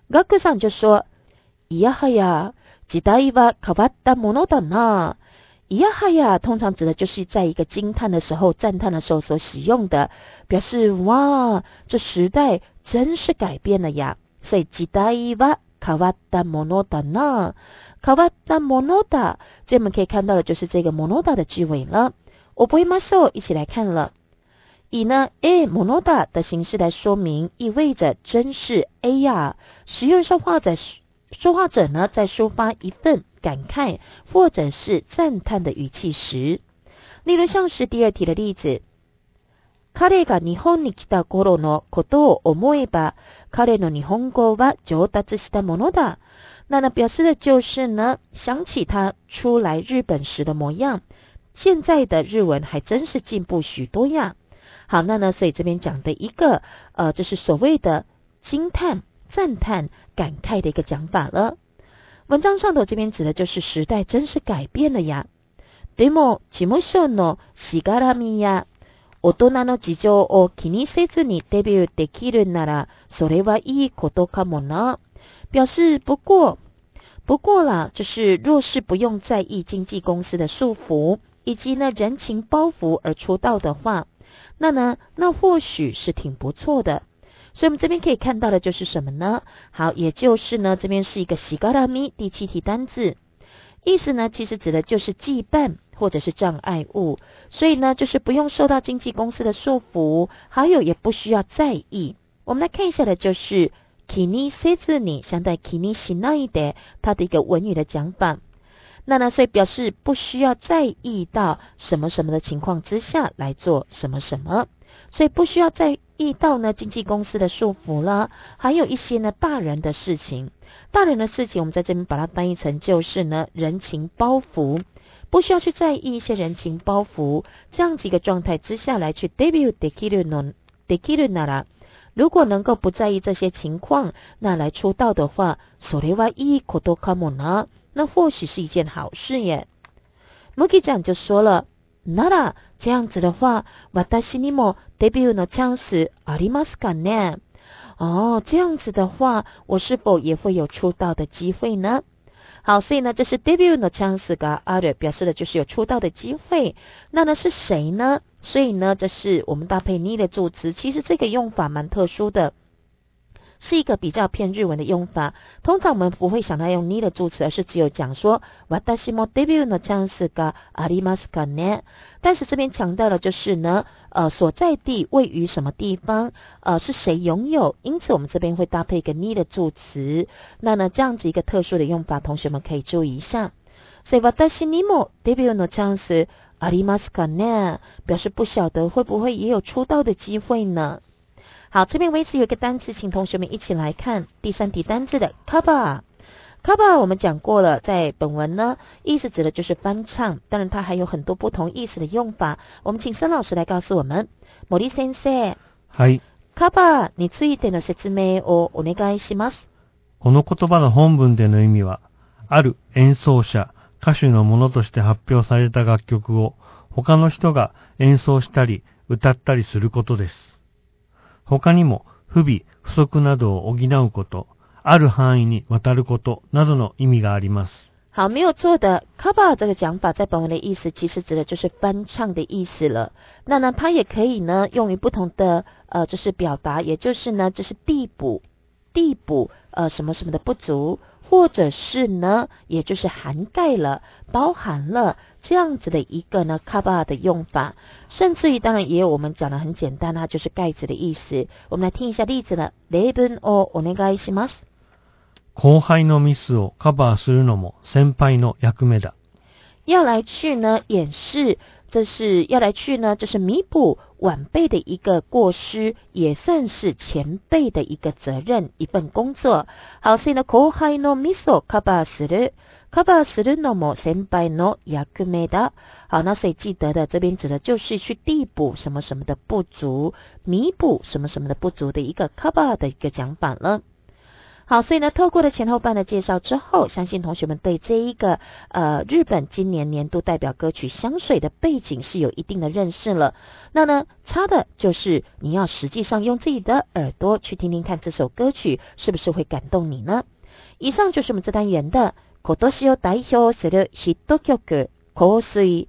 学さん就说，いやはや、時代は変わったものだな。いやはや通常指的就是在一个惊叹的时候、赞叹的时候所使用的，表示哇，这时代真是改变了呀。所以時代は変わったものだな。変わったものだ，这我们可以看到的就是这个ものだ的句尾了。覚えましょう，一起来看了。以呢 A ものだ的形式来说明，意味着真是 A 呀。使用说话者呢在抒发一份感慨或者是赞叹的语气时，例如像是第二题的例子，彼が日本に来た頃のことを思えば、彼の日本語は上達したものだ。那呢表示的就是呢，想起他初来日本时的模样，现在的日文还真是进步许多呀。好，那呢，所以这边讲的一个这是所谓的惊叹、赞叹、感慨的一个讲法了。文章上头这边指的就是时代真是改变了呀。でも事務所のしがらみや大人の事情を気にせずにデビューできるなら、それはいいことかもな。表示不过啦，就是若是不用在意经纪公司的束缚以及呢人情包袱而出道的话，那或许是挺不错的。所以我们这边可以看到的就是什么呢？好，也就是呢这边是一个しがらみ第7题单字，意思呢其实指的就是羁绊或者是障碍物，所以呢就是不用受到经纪公司的束缚，还有也不需要在意。我们来看一下的就是気にせずに相対気にしないで，它的一个文语的讲法。那呢所以表示不需要在意到什么什么的情况之下来做什么什么，所以不需要在意到呢经纪公司的束缚了，还有一些呢大人的事情。大人的事情我们在这边把它翻译成就是呢人情包袱，不需要去在意一些人情包袱，这样子一个状态之下来去 debut できるなら，如果能够不在意这些情况，那来出道的话，それはいいことかもな，那或许是一件好事耶。Mugiちゃん就说了，なら这样子的话，私にもデビューのチャンスありますかね？哦，这样子的话，我是否也会有出道的机会呢？好，所以呢，这是 debut のチャンスがある，表示的就是有出道的机会。那呢是谁呢？所以呢，这是我们搭配に的助词。其实这个用法蛮特殊的，是一个比较偏日文的用法。通常我们不会想到用に的助词，而是只有讲说私もデビューのチャンスがありますかね。但是这边强调的就是呢，所在地位于什么地方，是谁拥有，因此我们这边会搭配一个に的助词。那呢，这样子一个特殊的用法，同学们可以注意一下。所以私にもデビューのチャンスありますかね，表示不晓得会不会也有出道的机会呢？好，这边为止有一个单词，请同学们一起来看第3题单字的 cover。cover 我们讲过了，在本文呢，意思指的就是翻唱，当然它还有很多不同意思的用法。我们请森老师来告诉我们。森先生。 はい。 cover についての説明をお願いします。 この言葉の本文での意味は、ある演奏者、歌手のものとして発表された楽曲を他の人が演奏したり歌ったりすることです。他にも不備、不足などを補うこと、ある範囲に渡ることなどの意味があります。 好，没有错的。cover 这个讲法在本文的意思其实指的就是翻唱的意思了。那呢，它也可以呢用于不同的就是表达，也就是呢这是递补什么什么的不足，或者是呢也就是涵盖了、包含了这样子的一个呢 cover 的用法。甚至于当然也有我们讲的很简单，它就是盖子的意思。我们来听一下例子呢。例文をお願いします。 後輩のミスをカバーするのも先輩の役目だ。 要来去呢掩饰，这是要来去呢，这是弥补晚辈的一个过失，也算是前辈的一个责任，一份工作。好，所以呢後輩のミスをカバーする。カバーするのも先輩の役目だ。好，那所以记得的这边指的就是去递补什么什么的不足，弥补什么什么的不足的一个 cover 的一个讲法了。 好，所以呢，透过了前后半的介绍之后，相信同学们对这一个日本今年年度代表歌曲香水的背景是有一定的认识了。那呢，差的就是你要实际上用自己的耳朵去听听看这首歌曲是不是会感动你呢？以上就是我们这单元的今年を代表するヒット曲香水